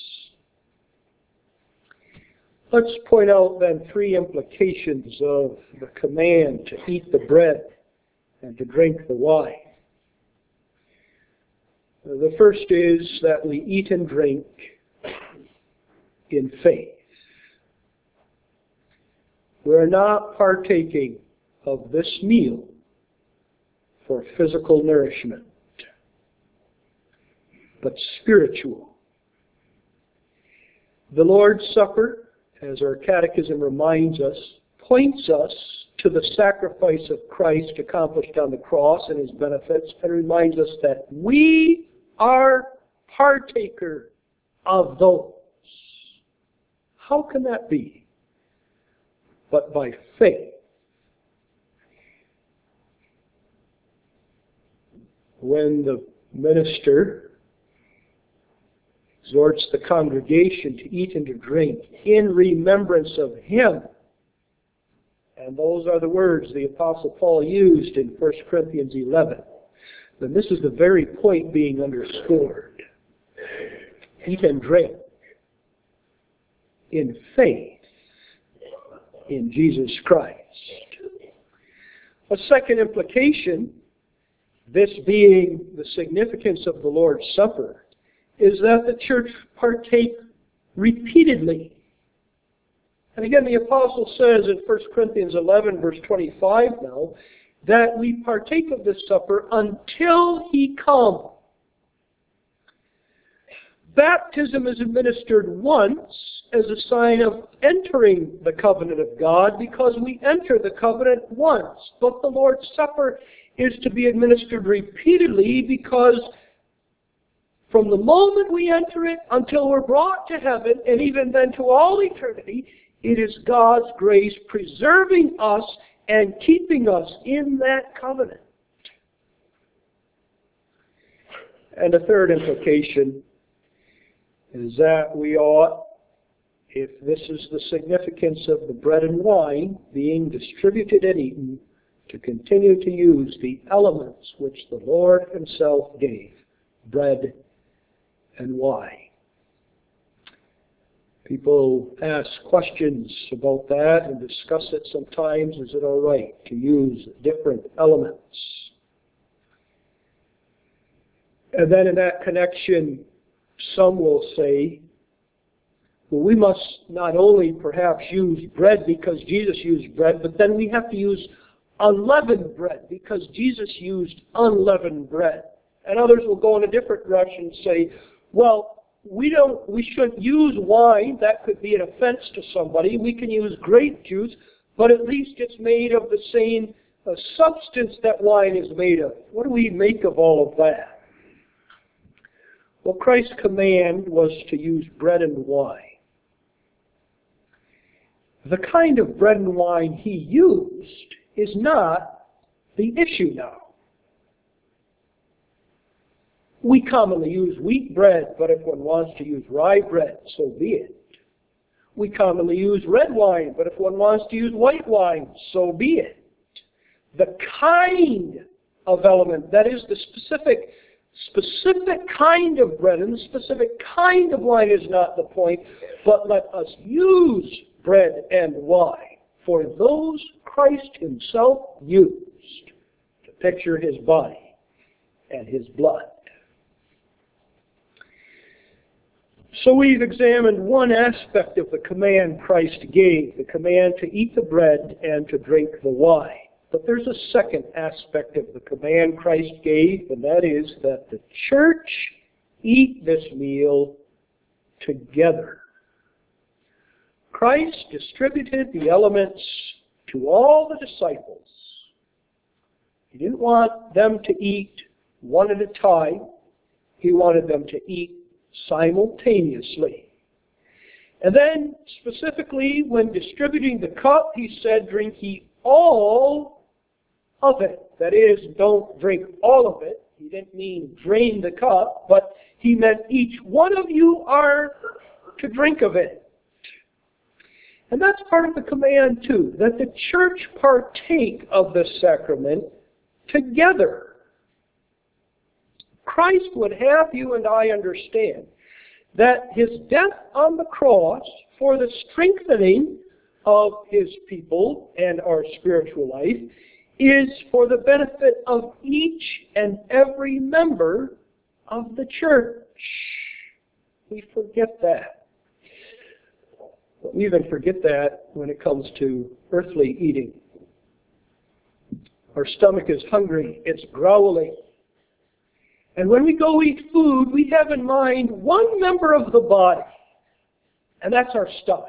Let's point out then three implications of the command to eat the bread and to drink the wine. The first is that we eat and drink in faith. We're not partaking of this meal for physical nourishment, but spiritual. The Lord's Supper, as our catechism reminds us, points us to the sacrifice of Christ accomplished on the cross and His benefits, and reminds us that we are partaker of those. How can that be? But by faith. when the minister exhorts the congregation to eat and to drink in remembrance of Him. And those are the words the Apostle Paul used in 1 Corinthians 11. Then this is the very point being underscored. Eat and drink in faith in Jesus Christ. A second implication, this being the significance of the Lord's Supper, is that the church partake repeatedly. And again, the Apostle says in 1 Corinthians 11, verse 25 now, that we partake of this supper until He come. Baptism is administered once as a sign of entering the covenant of God, because we enter the covenant once. But the Lord's Supper is to be administered repeatedly, because from the moment we enter it until we're brought to heaven, and even then to all eternity, it is God's grace preserving us and keeping us in that covenant. And a third implication is that we ought, if this is the significance of the bread and wine being distributed and eaten, to continue to use the elements which the Lord Himself gave, bread and wine. People ask questions about that and discuss it sometimes. Is it all right to use different elements? And then in that connection, some will say, well, we must not only perhaps use bread because Jesus used bread, but then we have to use unleavened bread because Jesus used unleavened bread. And others will go in a different direction and say, well, we shouldn't use wine. That could be an offense to somebody. We can use grape juice, but at least it's made of the same substance that wine is made of. What do we make of all of that? Well, Christ's command was to use bread and wine. The kind of bread and wine He used is not the issue now. We commonly use wheat bread, but if one wants to use rye bread, so be it. We commonly use red wine, but if one wants to use white wine, so be it. The kind of element, that is the specific kind of bread and the specific kind of wine is not the point, but let us use bread and wine, for those Christ Himself used to picture His body and His blood. So we've examined one aspect of the command Christ gave, the command to eat the bread and to drink the wine. But there's a second aspect of the command Christ gave, and that is that the church eat this meal together. Christ distributed the elements to all the disciples. He didn't want them to eat one at a time. He wanted them to eat simultaneously. And then, specifically, when distributing the cup, He said, drink ye all of it. That is, don't drink all of it. He didn't mean drain the cup, but He meant each one of you are to drink of it. And that's part of the command, too, that the church partake of this sacrament together. Christ would have you and I understand that His death on the cross for the strengthening of His people and our spiritual life is for the benefit of each and every member of the church. We forget that. But we even forget that when it comes to earthly eating. Our stomach is hungry, it's growling. And when we go eat food, we have in mind one member of the body, and that's our stomach.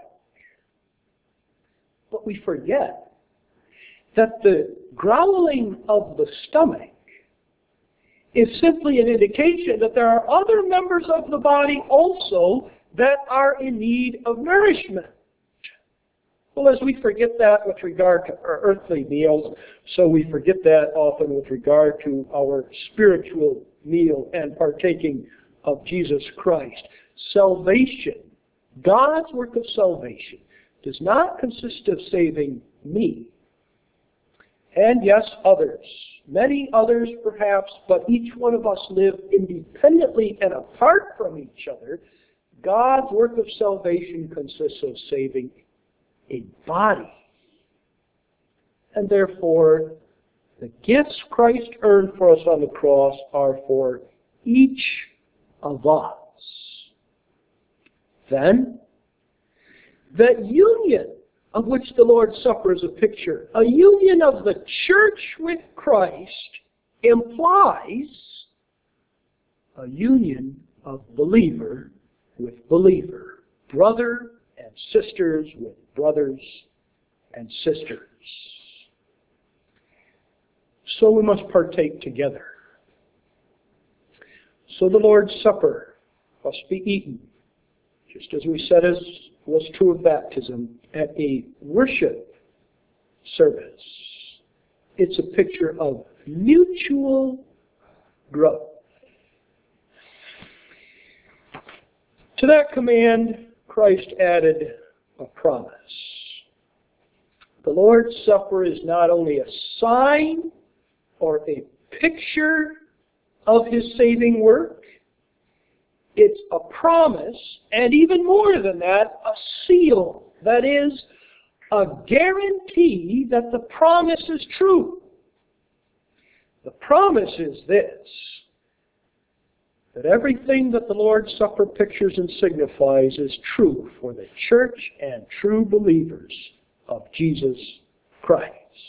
But we forget that the growling of the stomach is simply an indication that there are other members of the body also that are in need of nourishment. Well, as we forget that with regard to our earthly meals, so we forget that often with regard to our spiritual meal and partaking of Jesus Christ. Salvation, God's work of salvation, does not consist of saving me. And yes, others. Many others perhaps, but each one of us live independently and apart from each other. God's work of salvation consists of saving a body. And therefore, the gifts Christ earned for us on the cross are for each of us. Then, that union of which the Lord's Supper is a picture, a union of the church with Christ, implies a union of believer with believer, brother and sisters with brothers and sisters. So we must partake together. So the Lord's Supper must be eaten, just as we said as was true of baptism, at a worship service. It's a picture of mutual growth. To that command, Christ added a promise. The Lord's Supper is not only a sign or a picture of His saving work, it's a promise, and even more than that, a seal. That is, a guarantee that the promise is true. The promise is this, that everything that the Lord's Supper pictures and signifies is true for the church and true believers of Jesus Christ.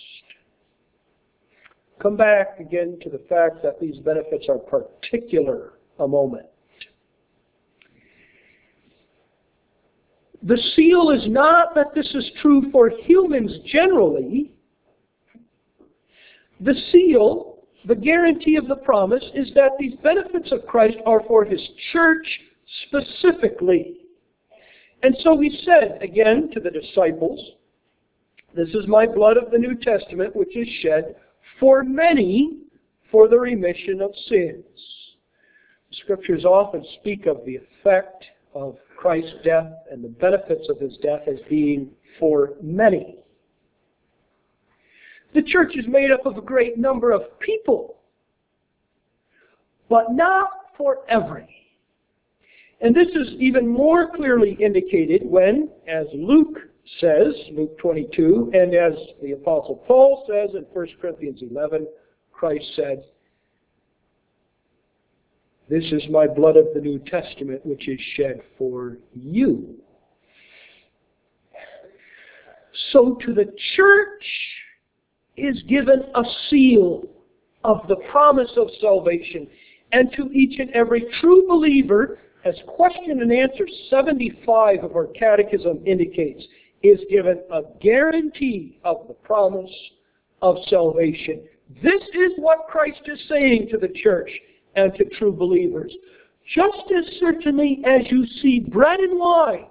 Come back again to the fact that these benefits are particular a moment. The seal is not that this is true for humans generally. The seal, the guarantee of the promise, is that these benefits of Christ are for His church specifically. And so He said again to the disciples, "This is my blood of the New Testament, which is shed for many for the remission of sins." Scriptures often speak of the effect of Christ's death and the benefits of His death as being for many. The church is made up of a great number of people, but not for every. And this is even more clearly indicated when, as Luke says, Luke 22, and as the Apostle Paul says in 1 Corinthians 11, Christ said, "This is my blood of the New Testament, which is shed for you." So to the church is given a seal of the promise of salvation. And to each and every true believer, as question and answer 75 of our catechism indicates, is given a guarantee of the promise of salvation. This is what Christ is saying to the church and to true believers. Just as certainly as you see bread and wine,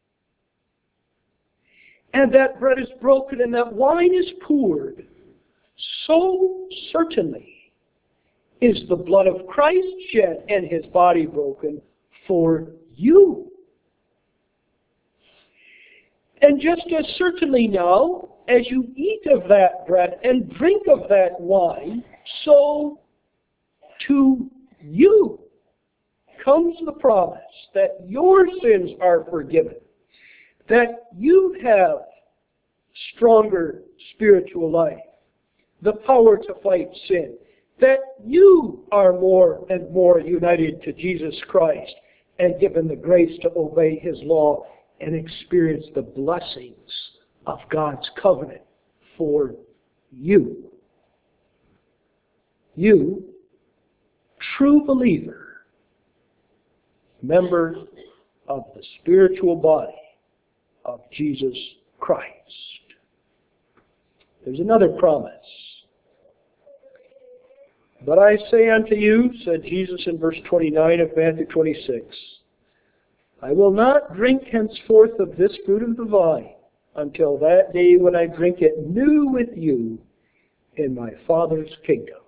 and that bread is broken and that wine is poured, so certainly is the blood of Christ shed and His body broken for you. And just as certainly now, as you eat of that bread and drink of that wine, so to you comes the promise that your sins are forgiven, that you have stronger spiritual life, the power to fight sin, that you are more and more united to Jesus Christ and given the grace to obey His law and experience the blessings of God's covenant for you. You, true believer, member of the spiritual body of Jesus Christ. There's another promise. "But I say unto you," said Jesus in verse 29 of Matthew 26, "I will not drink henceforth of this fruit of the vine until that day when I drink it new with you in my Father's kingdom.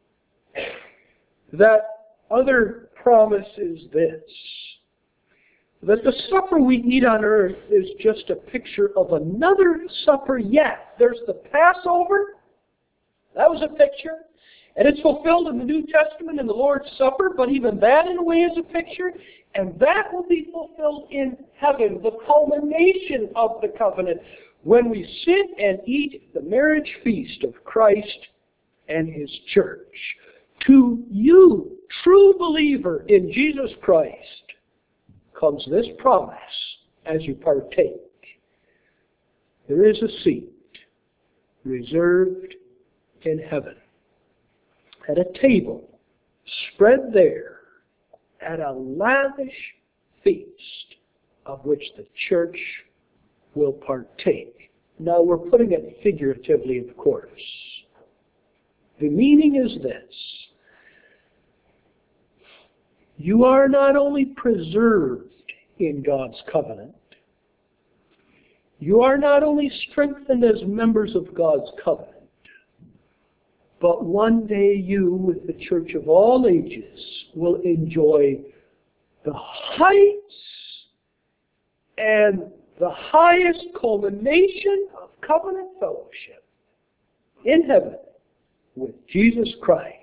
That other promise is this, that the supper we eat on earth is just a picture of another supper yet. There's the Passover. That was a picture. And it's fulfilled in the New Testament in the Lord's Supper, but even that in a way is a picture. And that will be fulfilled in heaven, the culmination of the covenant, when we sit and eat the marriage feast of Christ and His church. To you, true believer in Jesus Christ, comes this promise as you partake. There is a seat reserved in heaven, at a table spread there at a lavish feast of which the church will partake. Now we're putting it figuratively, of course. The meaning is this: you are not only preserved in God's covenant, you are not only strengthened as members of God's covenant, but one day you, with the church of all ages, will enjoy the heights and the highest culmination of covenant fellowship in heaven with Jesus Christ.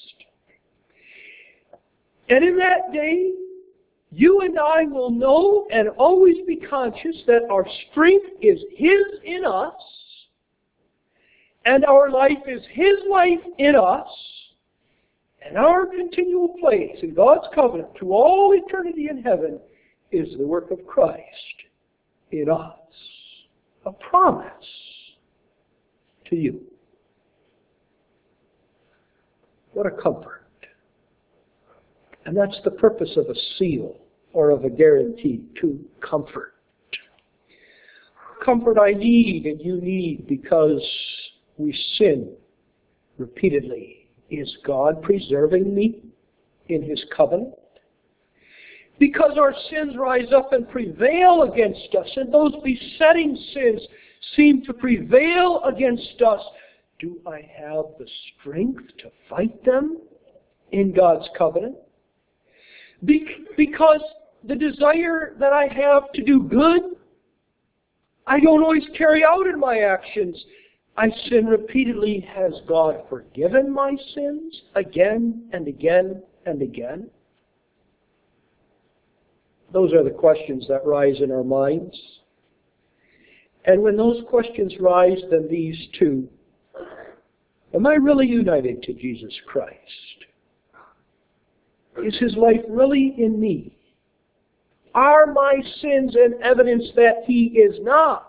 And in that day, you and I will know and always be conscious that our strength is His in us, and our life is His life in us, and our continual place in God's covenant to all eternity in heaven is the work of Christ in us. A promise to you. What a comfort. And that's the purpose of a seal or of a guarantee, to comfort. Comfort I need and you need because we sin repeatedly. Is God preserving me in His covenant? Because our sins rise up and prevail against us, and those besetting sins seem to prevail against us, do I have the strength to fight them in God's covenant? Because the desire that I have to do good, I don't always carry out in my actions. I sin repeatedly. Has God forgiven my sins again and again and again? Those are the questions that rise in our minds. And when those questions rise, then these two: am I really united to Jesus Christ? Is His life really in me? Are my sins an evidence that He is not?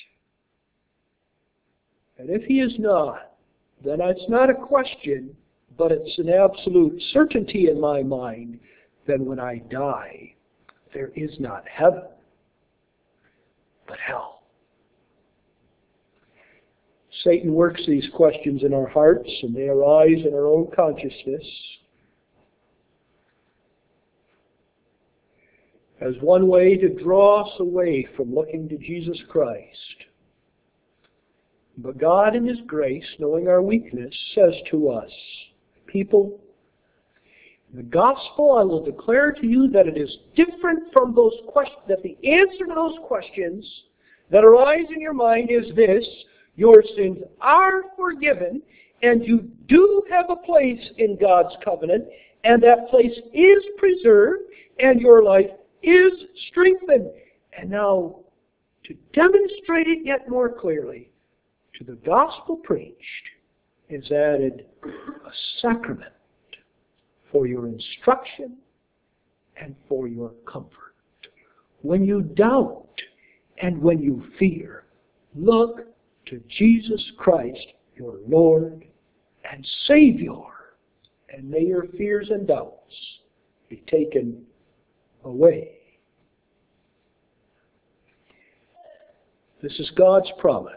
And if He is not, then it's not a question, but it's an absolute certainty in my mind that when I die, there is not heaven, but hell. Satan works these questions in our hearts, and they arise in our own consciousness as one way to draw us away from looking to Jesus Christ. But God in His grace, knowing our weakness, says to us, people, in the gospel I will declare to you that it is different from those questions, that the answer to those questions that arise in your mind is this: your sins are forgiven, and you do have a place in God's covenant, and that place is preserved, and your life is strengthened. And now, to demonstrate it yet more clearly, to the gospel preached is added a sacrament for your instruction and for your comfort. When you doubt and when you fear, look to Jesus Christ, your Lord and Savior, and may your fears and doubts be taken away. This is God's promise.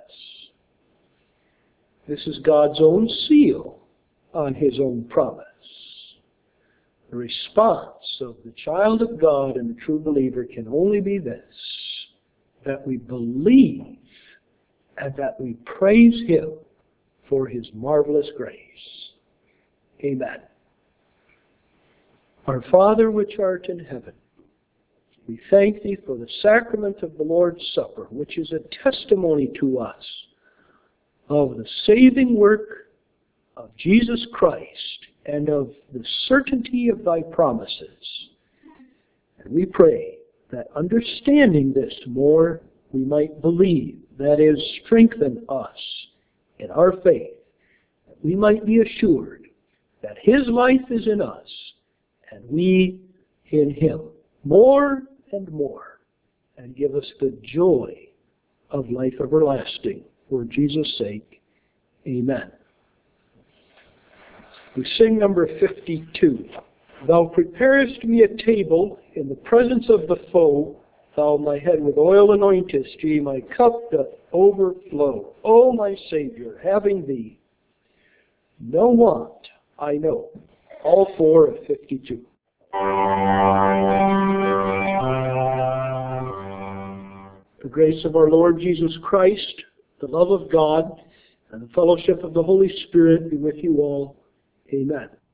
This is God's own seal on His own promise. The response of the child of God and the true believer can only be this: that we believe and that we praise Him for His marvelous grace. Amen. Our Father which art in heaven, we thank Thee for the sacrament of the Lord's Supper, which is a testimony to us of the saving work of Jesus Christ and of the certainty of Thy promises. And we pray that understanding this more, we might believe, that is, strengthen us in our faith, that we might be assured that His life is in us and we in Him more and more, and give us the joy of life everlasting. For Jesus' sake, amen. We sing number 52. Thou preparest me a table in the presence of the foe. Thou my head with oil anointest, yea, my cup doth overflow. O my Savior, having Thee, no want I know. All four of 52. The grace of our Lord Jesus Christ, the love of God, and the fellowship of the Holy Spirit be with you all. Amen.